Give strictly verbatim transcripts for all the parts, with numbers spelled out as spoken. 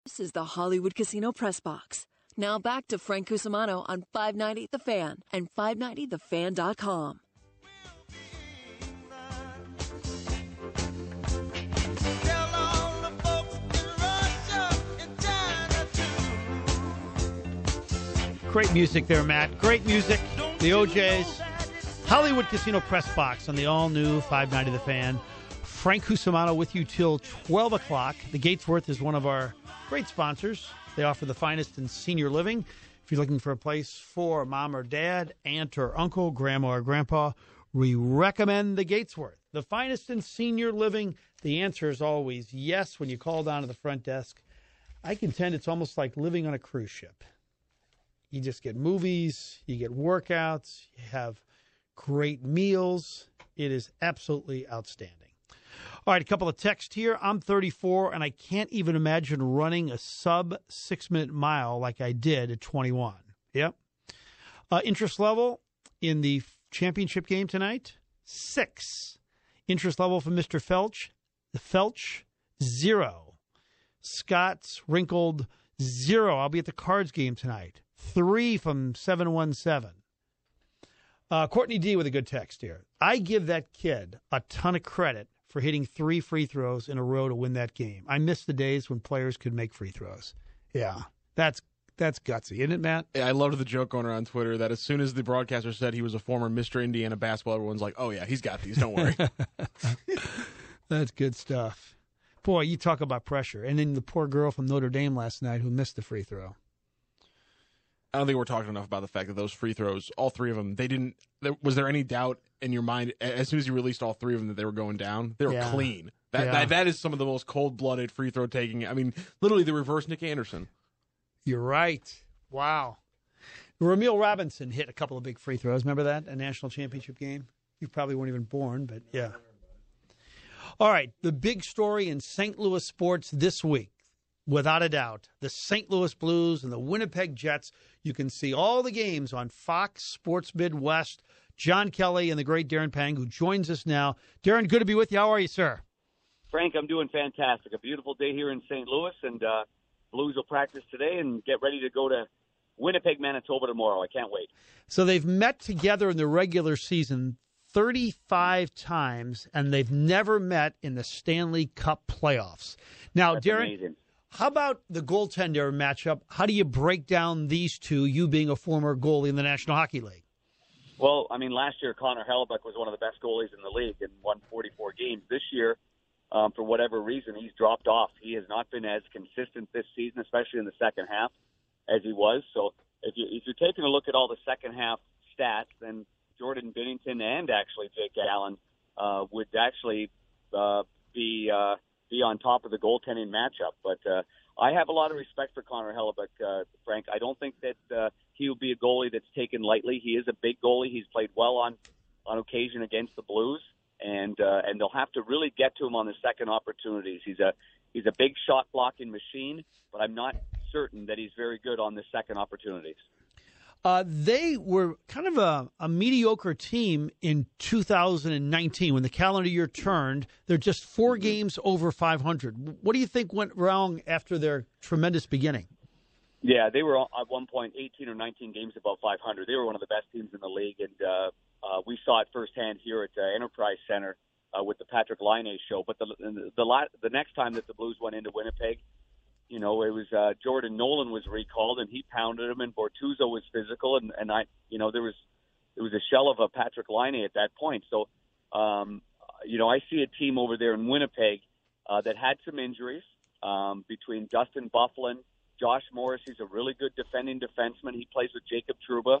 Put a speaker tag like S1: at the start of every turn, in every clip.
S1: This is the Hollywood Casino Press Box. Now back to Frank Cusimano on five ninety The Fan and five ninety the fan dot com.
S2: Great music there, Matt. Great music. The O Js. Hollywood Casino Press Box on the all-new five ninety The Fan. Frank Cusimano with you till twelve o'clock. The Gatesworth is one of our great sponsors. They offer the finest in senior living. If you're looking for a place for mom or dad, aunt or uncle, grandma or grandpa, we recommend the Gatesworth. The finest in senior living. The answer is always yes when you call down to the front desk. I contend it's almost like living on a cruise ship. You just get movies, you get workouts, you have great meals. It is absolutely outstanding. All right, a couple of texts here. I'm thirty-four, and I can't even imagine running a sub-six-minute mile like I did at twenty-one. Yep. Uh, interest level in the championship game tonight, six. Interest level from Mister Felch, the Felch, zero. Scott's wrinkled, zero. I'll be at the Cards game tonight. Three from seven one seven. Uh, Courtney D with a good text here. I give that kid a ton of credit for hitting three free throws in a row to win that game. I miss the days when players could make free throws. Yeah, that's that's gutsy, isn't it, Matt?
S3: Yeah, I loved the joke going around Twitter that as soon as the broadcaster said he was a former Mister Indiana basketball, everyone's like, oh, yeah, he's got these. Don't worry.
S2: That's good stuff. Boy, you talk about pressure. And then the poor girl from Notre Dame last night who missed the free throw.
S3: I don't think we're talking enough about the fact that those free throws, all three of them, they didn't there, – was there any doubt in your mind as soon as you released all three of them that they were going down? They were
S2: yeah.
S3: clean. That,
S2: yeah.
S3: that That is some of the most cold-blooded free throw taking. I mean, literally the reverse Nick Anderson.
S2: You're right. Wow. Ramil Robinson hit a couple of big free throws. Remember that? A national championship game? You probably weren't even born, but yeah. All right, the big story in Saint Louis sports this week, without a doubt, the Saint Louis Blues and the Winnipeg Jets. You can see all the games on Fox Sports Midwest. John Kelly and the great Darren Pang, who joins us now. Darren, good to be with you. How are you, sir?
S4: Frank, I'm doing fantastic. A beautiful day here in Saint Louis, and uh, Blues will practice today and get ready to go to Winnipeg, Manitoba tomorrow. I can't wait.
S2: So they've met together in the regular season thirty-five times, and they've never met in the Stanley Cup playoffs. Now,
S4: That's
S2: Darren,
S4: amazing.
S2: How about the goaltender matchup? How do you break down these two, you being a former goalie in the National Hockey League?
S4: Well, I mean, last year Connor Hellebuyck was one of the best goalies in the league and won forty-four games. This year, um, for whatever reason, he's dropped off. He has not been as consistent this season, especially in the second half, as he was. So if, you, if you're taking a look at all the second half stats, then Jordan Binnington and actually Jake Allen uh, would actually uh, be uh, – be on top of the goaltending matchup. But uh, I have a lot of respect for Connor Hellebuyck, uh, Frank. I don't think that uh, he will be a goalie that's taken lightly. He is a big goalie. He's played well on, on occasion against the Blues, and uh, and they'll have to really get to him on the second opportunities. He's a he's a big shot blocking machine, but I'm not certain that he's very good on the second opportunities.
S2: Uh, they were kind of a, a mediocre team in two thousand nineteen when the calendar year turned. They're just four games over five hundred. What do you think went wrong after their tremendous beginning?
S4: Yeah, they were at one point eighteen or nineteen games above five hundred. They were one of the best teams in the league, and uh, uh, we saw it firsthand here at uh, Enterprise Center uh, with the Patrick Laine show. But the the, the the next time that the Blues went into Winnipeg, you know, it was uh, Jordan Nolan was recalled, and he pounded him, and Bortuzzo was physical, and, and I, you know, there was there was a shell of a Patrick Laine at that point. So, um, you know, I see a team over there in Winnipeg uh, that had some injuries um, between Dustin Byfuglien, Josh Morris. He's a really good defending defenseman. He plays with Jacob Trouba.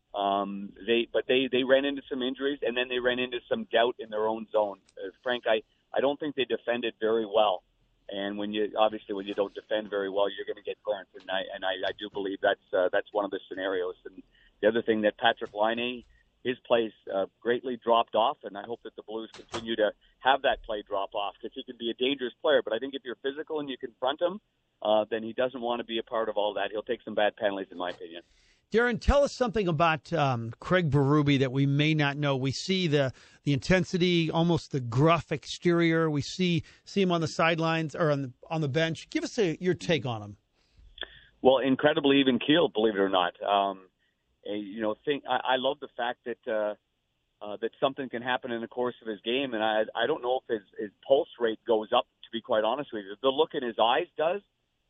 S4: Um, they, but they, they ran into some injuries, and then they ran into some doubt in their own zone. Uh, Frank, I, I don't think they defended very well. And when you obviously when you don't defend very well, you're going to get burnt. And I and I, I do believe that's uh, that's one of the scenarios. And the other thing that Patrick Laine, his plays uh, greatly dropped off, and I hope that the Blues continue to have that play drop off because he can be a dangerous player. But I think if you're physical and you confront him, uh, then he doesn't want to be a part of all that. He'll take some bad penalties, in my opinion.
S2: Darren, tell us something about um, Craig Berube that we may not know. We see the the intensity, almost the gruff exterior. We see see him on the sidelines or on the on the bench. Give us a, your take on him.
S4: Well, incredibly even keeled, believe it or not. Um, you know, think I, I love the fact that uh, uh, that something can happen in the course of his game, and I I don't know if his, his pulse rate goes up. To be quite honest with you, the look in his eyes does,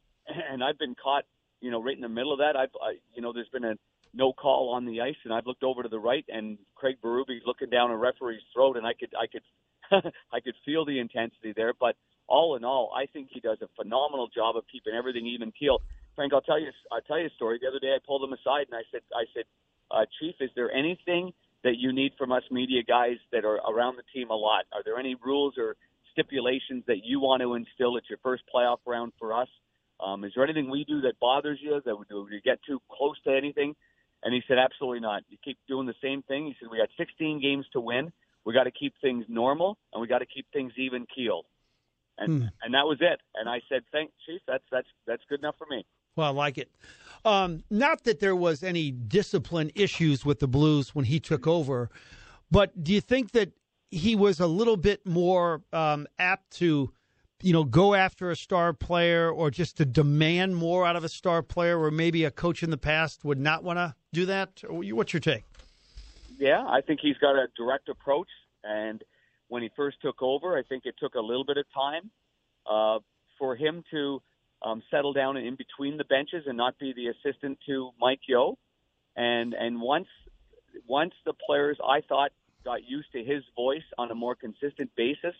S4: and I've been caught. You know, right in the middle of that, I've, I, you know, there's been a no call on the ice, and I've looked over to the right, and Craig Berube's looking down a referee's throat, and I could, I could, I could feel the intensity there. But all in all, I think he does a phenomenal job of keeping everything even keel. Frank, I'll tell you, I'll tell you a story. The other day, I pulled him aside, and I said, I said, uh, Chief, is there anything that you need from us media guys that are around the team a lot? Are there any rules or stipulations that you want to instill at your first playoff round for us? Um, is there anything we do that bothers you, that we, do we get too close to anything? And he said, absolutely not. You keep doing the same thing. He said, we got sixteen games to win. We got to keep things normal, and we got to keep things even keeled. And hmm. and that was it. And I said, thanks, Chief. That's that's that's good enough for me.
S2: Well, I like it. Um, not that there was any discipline issues with the Blues when he took over, but do you think that he was a little bit more um, apt to, you know, go after a star player or just to demand more out of a star player where maybe a coach in the past would not want to do that? What's your take?
S4: Yeah, I think he's got a direct approach. And when he first took over, I think it took a little bit of time uh, for him to um, settle down in between the benches and not be the assistant to Mike Yeo. And and once once the players, I thought, got used to his voice on a more consistent basis,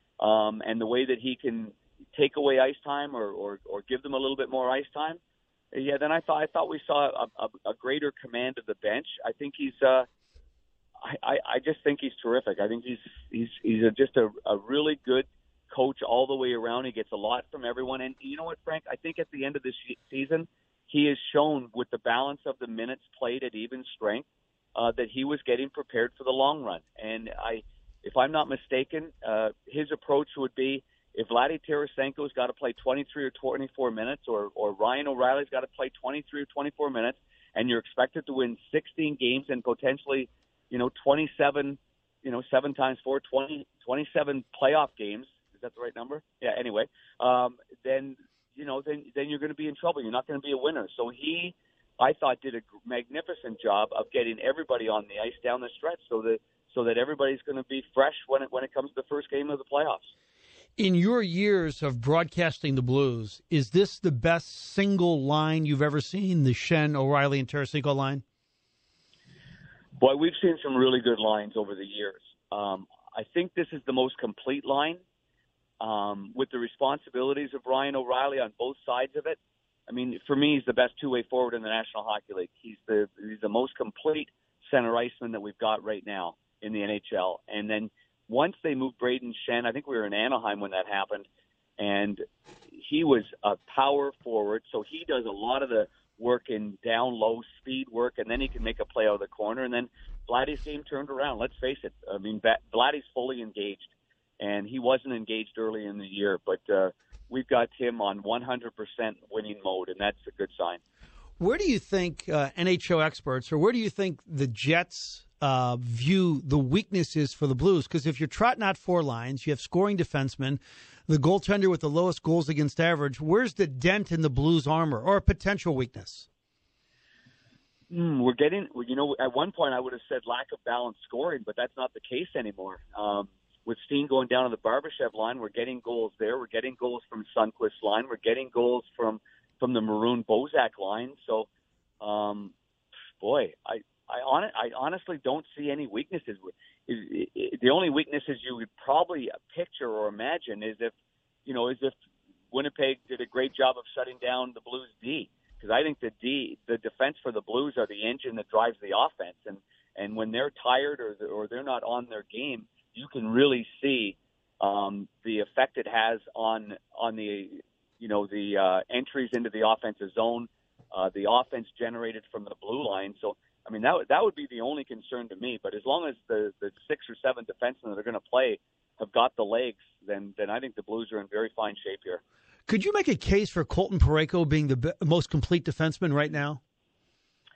S4: Um, and the way that he can take away ice time or, or, or give them a little bit more ice time, yeah. Then I thought I thought we saw a, a, a greater command of the bench. I think he's, uh, I, I, I just think he's terrific. I think he's he's he's a, just a, a really good coach all the way around. He gets a lot from everyone, and you know what, Frank? I think at the end of this season, he has shown with the balance of the minutes played at even strength uh, that he was getting prepared for the long run, and I. If I'm not mistaken, uh, his approach would be if Vladdy Tarasenko's got to play twenty-three or twenty-four minutes, or, or Ryan O'Reilly's got to play twenty-three or twenty-four minutes, and you're expected to win sixteen games and potentially, you know, twenty-seven, you know, seven times four, twenty, twenty-seven playoff games. Is that the right number? Yeah. Anyway, um, then you know, then then you're going to be in trouble. You're not going to be a winner. So he, I thought, did a magnificent job of getting everybody on the ice down the stretch, so that. so that everybody's going to be fresh when it when it comes to the first game of the playoffs.
S2: In your years of broadcasting the Blues, is this the best single line you've ever seen, the Schenn, O'Reilly, and Tarasenko line?
S4: Boy, we've seen some really good lines over the years. Um, I think this is the most complete line um, with the responsibilities of Ryan O'Reilly on both sides of it. I mean, for me, he's the best two-way forward in the National Hockey League. He's the he's the most complete center iceman that we've got right now in the N H L. And then once they moved Braden Schenn, I think we were in Anaheim when that happened, and he was a power forward, so he does a lot of the work in down low speed work, and then he can make a play out of the corner. And then Vladdy's game turned around. Let's face it. I mean, Vladdy's fully engaged, and he wasn't engaged early in the year, but uh, we've got him on one hundred percent winning mode, and that's a good sign.
S2: Where do you think uh, N H L experts, or where do you think the Jets uh, view the weaknesses for the Blues? Because if you're trotting out four lines, you have scoring defensemen, the goaltender with the lowest goals against average, where's the dent in the Blues' armor, or a potential weakness?
S4: Mm, we're getting, you know, at one point I would have said lack of balanced scoring, but that's not the case anymore. Um, with Steen going down on the Barbashev line, we're getting goals there. We're getting goals from Sundqvist's line. We're getting goals from from the Maroon Bozak line. So, um, boy, I I, on, I honestly don't see any weaknesses. The only weaknesses you would probably picture or imagine is if, you know, is if Winnipeg did a great job of shutting down the Blues D. Because I think the D, the defense for the Blues are the engine that drives the offense. And, and when they're tired or, or they're not on their game, you can really see um, the effect it has on on the you know, the uh, entries into the offensive zone, uh, the offense generated from the blue line. So, I mean, that that would be the only concern to me. But as long as the, the six or seven defensemen that are going to play have got the legs, then then I think the Blues are in very fine shape here.
S2: Could you make a case for Colton Parayko being the be- most complete defenseman right now?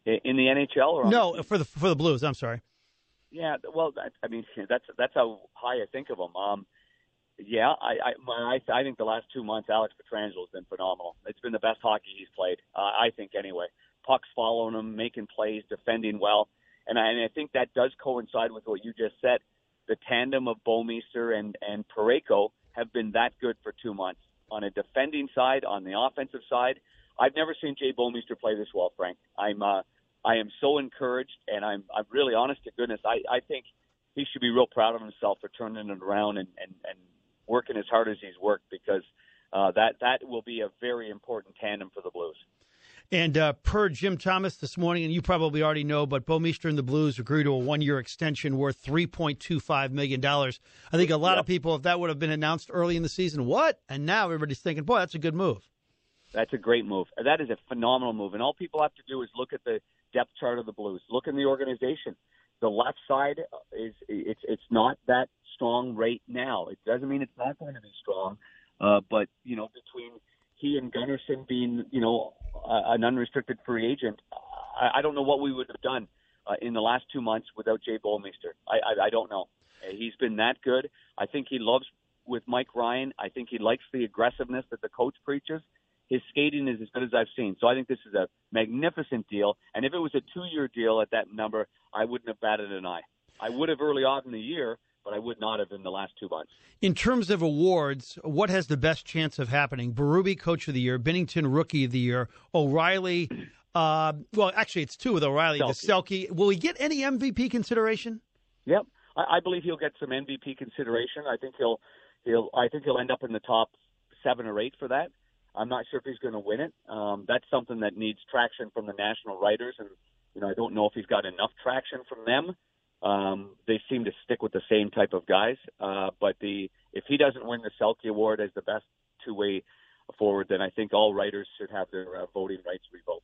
S4: In the N H L or on
S2: no
S4: the
S2: for the for the Blues? I'm sorry.
S4: Yeah, well, that, I mean, that's that's how high I think of him. Um, yeah, I I, my, I I think the last two months, Alex Pietrangelo has been phenomenal. It's been the best hockey he's played, uh, I think. Anyway, pucks following him, making plays, defending well, and I, and I think that does coincide with what you just said. The tandem of Bouwmeester and and Parayko have been that good for two months on a defending side, on the offensive side. I've never seen Jay Bouwmeester play this well, Frank. I'm uh, I am so encouraged, and I'm I'm really honest to goodness. I, I think he should be real proud of himself for turning it around and, and, and working as hard as he's worked, because uh, that that will be a very important tandem for the Blues.
S2: And uh, per Jim Thomas this morning, and you probably already know, but Bouwmeester and the Blues agreed to a one-year extension worth three point two five million dollars. I think a lot yep. of people, if that would have been announced early in the season, what? And now everybody's thinking, boy, that's a good move.
S4: That's a great move. That is a phenomenal move. And all people have to do is look at the depth chart of the Blues. Look in the organization. The left side is it's it's not that strong right now. It doesn't mean it's not going to be strong. Uh, but, you know, between he and Gunnarsson being, you know, uh, an unrestricted free agent, I, I don't know what we would have done uh, in the last two months without Jay Bouwmeester. I, I, I don't know. He's been that good. I think he loves with Mike Ryan. I think he likes the aggressiveness that the coach preaches. His skating is as good as I've seen. So I think this is a magnificent deal. And if it was a two-year deal at that number, I wouldn't have batted an eye. I would have early on in the year, but I would not have in the last two months.
S2: In terms of awards, what has the best chance of happening? Berube, Coach of the Year, Binnington, Rookie of the Year, O'Reilly. Uh, well, actually, it's two with O'Reilly. The Selke. Will he get any M V P consideration?
S4: Yep, I, I believe he'll get some M V P consideration. I think he'll he'll I think he'll end up in the top seven or eight for that. I'm not sure if he's going to win it. Um, that's something that needs traction from the national writers, and you know I don't know if he's got enough traction from them. Um, they seem to stick with the same type of guys. Uh, but the if he doesn't win the Selke Award as the best two-way forward, then I think all writers should have their uh, voting rights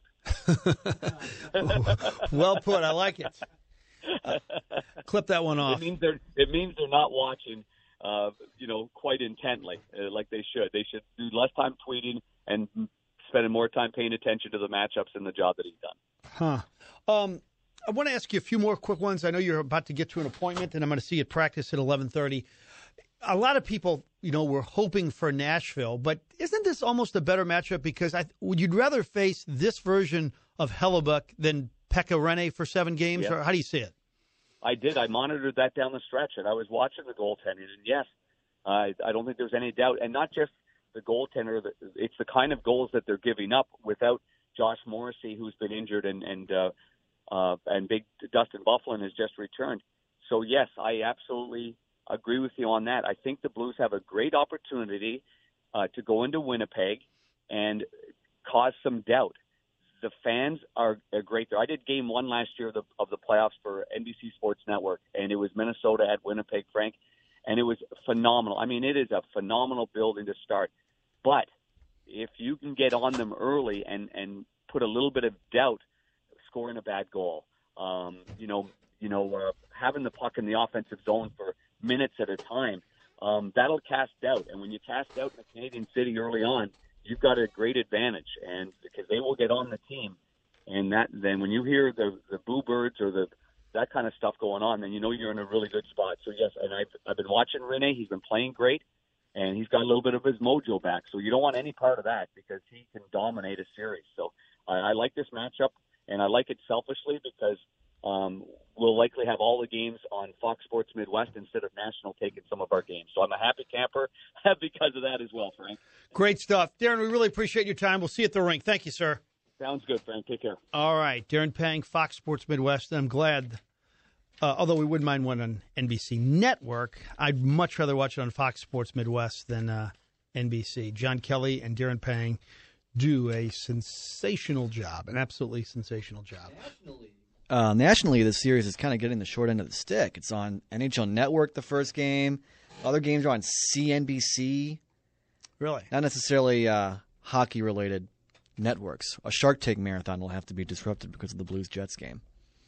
S4: revoked.
S2: Well put. I like it. Uh, clip that one off.
S4: It means they're it means they're not watching. Uh, you know, quite intently, uh, like they should. They should do less time tweeting and spending more time paying attention to the matchups and the job that he's done.
S2: Huh. Um, I want to ask you a few more quick ones. I know you're about to get to an appointment, and I'm going to see you at practice at eleven thirty. A lot of people, you know, were hoping for Nashville, but isn't this almost a better matchup? Because I, would you rather face this version of Hellebuck than Pekka Rinne for seven games,
S4: yeah.
S2: or how do you see it?
S4: I did. I monitored that down the stretch, and I was watching the goaltending. And yes, I, I don't think there's any doubt. And not just the goaltender; it's the kind of goals that they're giving up without Josh Morrissey, who's been injured, and and uh, uh, and big Dustin Byfuglien has just returned. So yes, I absolutely agree with you on that. I think the Blues have a great opportunity uh, to go into Winnipeg and cause some doubt. The fans are, are great there. I did game one last year of the, of the playoffs for N B C Sports Network, and it was Minnesota at Winnipeg, Frank, and it was phenomenal. I mean, it is a phenomenal building to start. But if you can get on them early and, and put a little bit of doubt, scoring a bad goal, um, you know, you know, uh, having the puck in the offensive zone for minutes at a time, um, that'll cast doubt. And when you cast doubt in a Canadian city early on, you've got a great advantage, and because they will get on the team, and that then when you hear the the boo birds or the that kind of stuff going on, then you know you're in a really good spot. So yes, and I've I've been watching Rinne. He's been playing great, and he's got a little bit of his mojo back. So you don't want any part of that because he can dominate a series. So I, I like this matchup, and I like it selfishly because um, we'll likely have all the games on Fox Sports Midwest instead of National taking some of our games. So I'm a happy camper because of that as well, Frank.
S2: Great stuff. Darren, we really appreciate your time. We'll see you at the rink. Thank you, sir.
S4: Sounds good, Frank. Take care.
S2: All right. Darren Pang, Fox Sports Midwest. I'm glad, uh, although we wouldn't mind one on N B C Network, I'd much rather watch it on Fox Sports Midwest than uh, N B C. John Kelly and Darren Pang do a sensational job, an absolutely sensational job.
S5: Nationally. Uh, nationally, this series is kind of getting the short end of the stick. It's on N H L Network, the first game. Other games are on C N B C.
S2: Really?
S5: Not necessarily uh, hockey-related networks. A Shark Tank marathon will have to be disrupted because of the Blues-Jets game.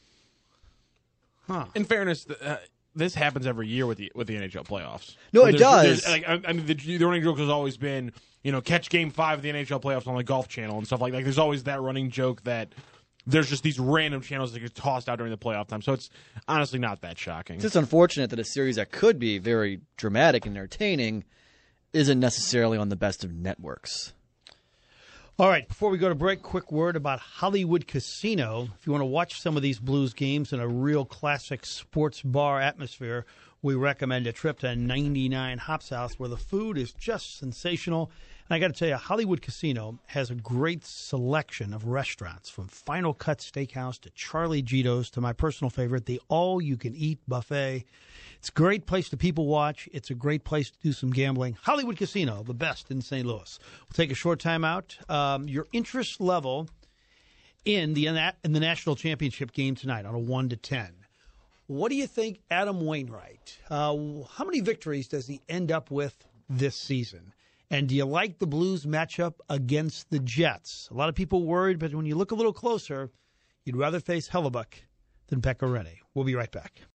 S2: Huh.
S3: In fairness, uh, this happens every year with the with the N H L playoffs.
S5: No,
S3: But
S5: it
S3: there's-
S5: does.
S3: there's, Like, I, I mean, the, the running joke has always been, you know, catch Game Five of the N H L playoffs on the Golf Channel and stuff like that. Like, there's always that running joke that there's just these random channels that get tossed out during the playoff time. So it's honestly not that shocking.
S5: It's just unfortunate that a series that could be very dramatic and entertaining isn't necessarily on the best of networks.
S2: All right, before we go to break, quick word about Hollywood Casino. If you want to watch some of these Blues games in a real classic sports bar atmosphere, we recommend a trip to ninety-nine Hops House, where the food is just sensational. And I got to tell you, Hollywood Casino has a great selection of restaurants, from Final Cut Steakhouse to Charlie Gito's to my personal favorite, the all-you-can-eat buffet. It's a great place to people watch. It's a great place to do some gambling. Hollywood Casino, the best in Saint Louis. We'll take a short time out. Um, your interest level in the in the national championship game tonight on a one to ten. What do you think, Adam Wainwright? Uh, how many victories does he end up with this season? And do you like the Blues matchup against the Jets? A lot of people worried, but when you look a little closer, you'd rather face Hellebuck than Pekka Rinne. We'll be right back.